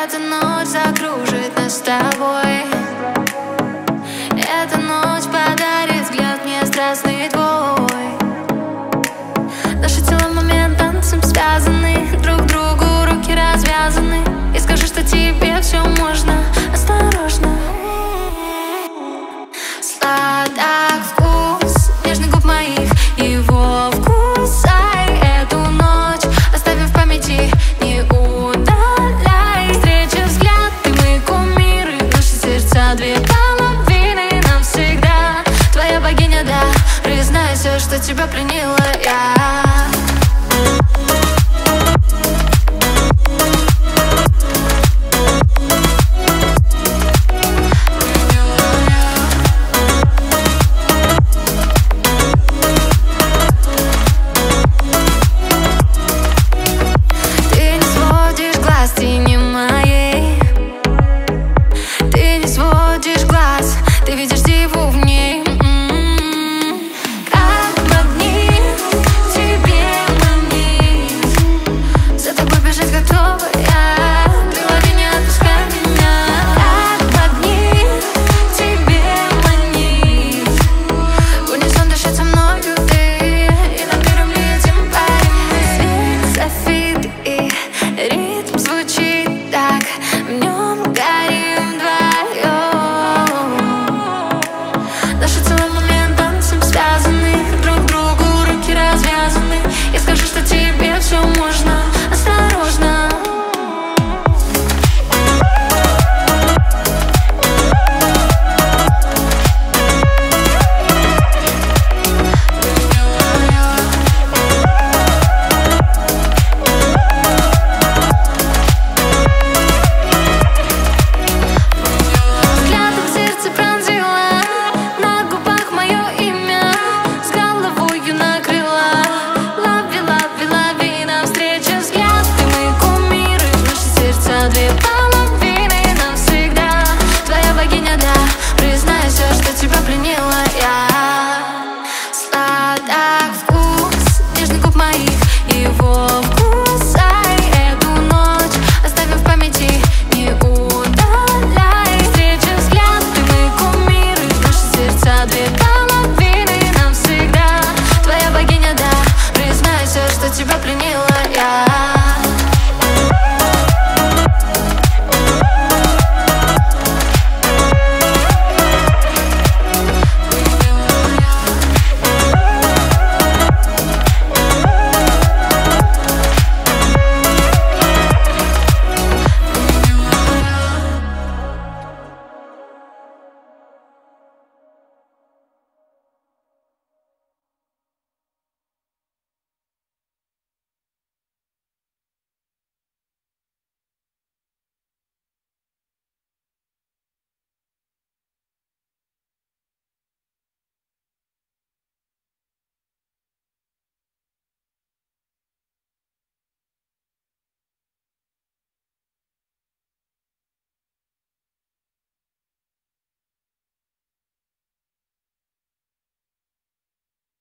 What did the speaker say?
Эта ночь закружит нас с тобой. Эта ночь подарит взгляд мне страстный твой. Наши тела в момент танцем связаны, друг другу руки развязаны. И скажи, что тебе все можно, осторожно. Сладок вкус нежных губ моих, его вкус. Эту ночь оставим в памяти, не удаляй. Встреча, взгляд, ты мы кумиры, наши сердца две половины навсегда. Твоя богиня, да, признайся, что тебя пленила я. Ты видишь диву в ней, как магнит тебе манит. За тобой бежать готова я, ты лови, не отпускай меня. Как магнит тебе манит. В унисон дышать со мною ты, и над миром летим парень. Свет, софит и ритм звучит так, в нем горим вдвоем. Наши целый момент танцем связаны, друг другу руки развязаны. И скажи, что тебе все можно, осторожно. Взглядом сердце пронзила, на губах мое имя, с головою накрыла. Лови, лови, лови, навстречу взгляд, ты мы кумиры, наши сердца две половины навсегда. Твоя богиня, да, признайся, что тебя пленила я. Сладок вкус нежных губ моих, его вкус. Эту ночь оставим в памяти, не удаляй. Встреча, взгляд, ты мы кумиры, наши сердца две половины навсегда. Твоя богиня, да, признайся, что тебя пленила я.